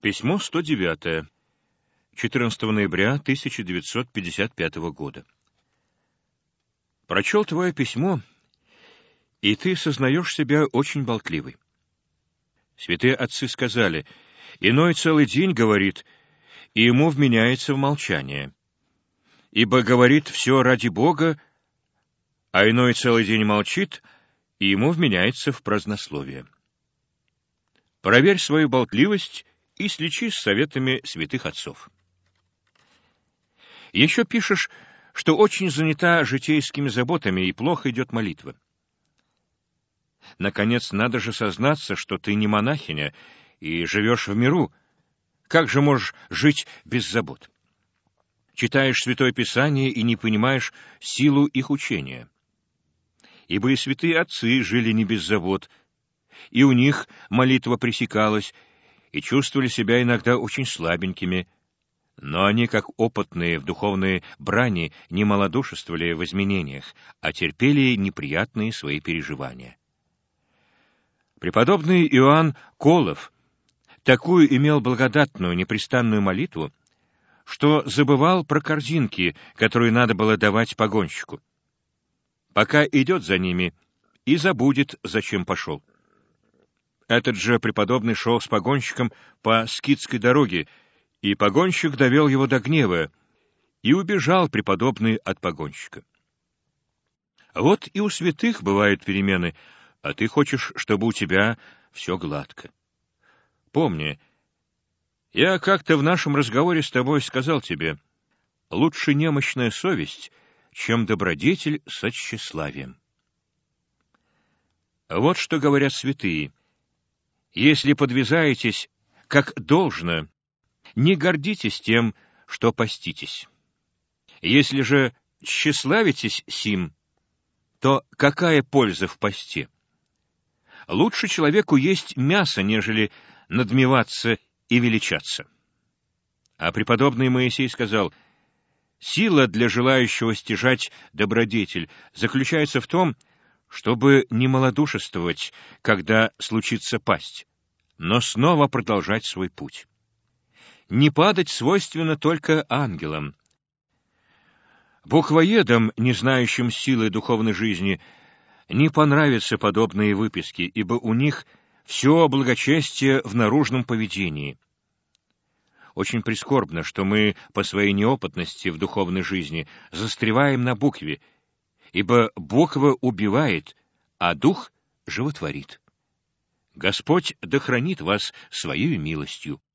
Письмо 109. 14 ноября 1955 года. Прочел твое письмо, и ты сознаешь себя очень болтливой. Святые отцы сказали: «Иной целый день говорит, и ему вменяется в молчание, ибо говорит все ради Бога, а иной целый день молчит, и ему вменяется в празднословие». Проверь свою болтливость и сличи с советами святых отцов. Еще пишешь, что очень занята житейскими заботами и плохо идет молитва. Наконец, надо же сознаться, что ты не монахиня и живешь в миру. Как же можешь жить без забот? Читаешь Святое Писание и не понимаешь силу их учения. Ибо и святые отцы жили не без забот, и у них молитва пресекалась, и чувствовали себя иногда очень слабенькими, но они, как опытные в духовной брани, не малодушествовали в изменениях, а терпели неприятные свои переживания. Преподобный Иоанн Колов такую имел благодатную, непрестанную молитву, что забывал про корзинки, которые надо было давать погонщику. Пока идет за ними, и забудет, зачем пошел. Этот же преподобный шел с погонщиком по скитской дороге, и погонщик довел его до гнева, и убежал преподобный от погонщика. Вот и у святых бывают перемены, а ты хочешь, чтобы у тебя все гладко. Помни, я как-то в нашем разговоре с тобой сказал тебе: лучше немощная совесть, чем добродетель со тщеславием. Вот что говорят святые: если подвязаетесь как должно, не гордитесь тем, что поститесь. Если же тщеславитесь сим, то какая польза в посте? Лучше человеку есть мясо, нежели надмеваться и величаться. А преподобный Моисей сказал: сила для желающего стяжать добродетель заключается в том, чтобы не малодушествовать, когда случится пасть, но снова продолжать свой путь. Не падать свойственно только ангелам. Буквоедам, не знающим силы духовной жизни, не понравятся подобные выписки, ибо у них все благочестие в наружном поведении. Очень прискорбно, что мы по своей неопытности в духовной жизни застреваем на букве, ибо буква убивает, а дух животворит. Господь да хранит вас своей милостью.